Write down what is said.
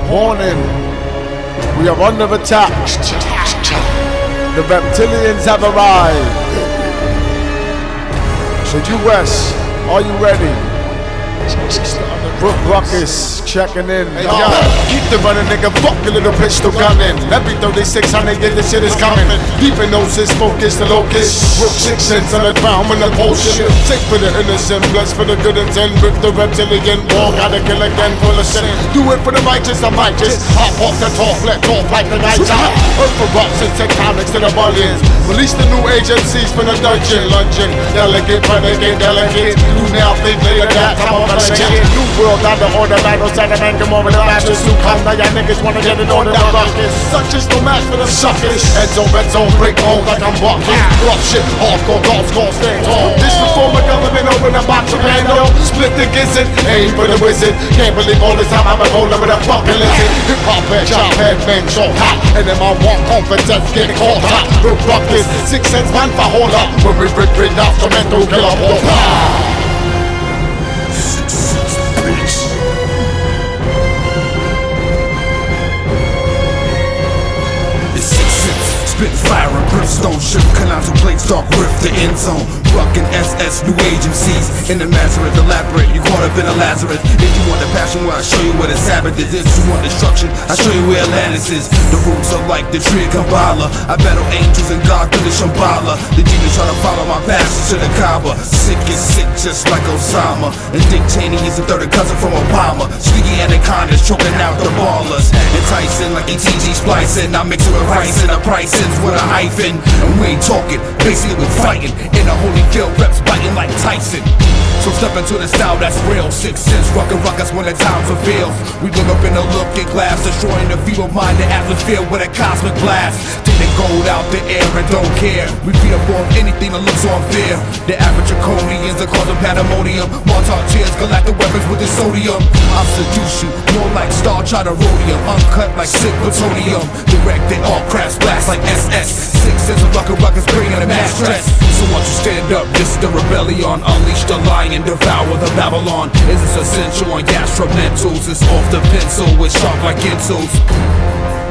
Warning, we are under attack. The reptilians have arrived. So US, are you ready? Brooke Ruckus checking in. Hey, yo, keep the running, nigga. Fuck your little pistol gunning. Every 3600, yeah, this shit is coming. Deep in noses, focus the locust. Brook 6 cents on the ground when the potion. Sick for the innocent, blessed for the good intent. With the reptilian war, gotta kill again full of sin. Do it for the righteous, I'm righteous. Hop off the top, let off like the night out. Earth corrupts and tectonics to the bullions. Release the new agencies from the dungeon. Lunging, delegate, renegade, delegate. Do now think later that time of a new world out the order, battle, sentiment, come over the matches to come. Now y'all niggas wanna get it on the ruckus. Such is no match for the suckers. Red zone, break bones like I'm walking. Rough shit, hardcore, golf score, stay tall. This before my government open a box of random. Split the gizzard, aim for the wizard. Can't believe all this time I've been rolling with a fucking lizard. Hip hop head, chop head, man, so hot. And then my walk confidence get caught hot. Real ruckus, 6 cents man for hold up. When we bring instrumental kill up all. Spit fire and brimstone, shift canals and plates, dark rift the end zone. Ruckin' SS, new age MCs in the Nazareth, elaborate. You caught up in a Lazarus. If you want the passion, well, I'll show you where the Sabbath is. If you want destruction, I'll show you where Atlantis is. The roots are like the tree of Kabbalah. I battle angels and God through the Shambhala. The demons try to follow my passage to the Kaaba. Sick is sick, just like Osama. And Dick Cheney is a third cousin from Obama. Sneaky anacondas choking out the ballers. Enticing like ETG splicing. I mix it with rice and the pricing with a hyphen. And we ain't talking, basically we're fighting. In a holy field, reps biting like Tyson. So step into the style that's real. 6 cents, rockin' ruckus when the times reveal. We look up in the looking glass, destroying the feeble mind, the atmosphere with a cosmic blast. Taking gold out the air and don't care. We feed up on anything that looks unfair. The average draconians are causing pandemonium. Mortar tears, galactic weapons with the sodium. I'll seduce you, more like Star Charter rhodium. Uncut like sick plutonium. Directed all crafts blast like SS. 6 cents of ruckus bringing a mass stress. So once you stand up, this is the rebellion. Unleash the lion, devour the Babylon. Is this essential on gastromentals? It's off the pencil with sharp like insoles.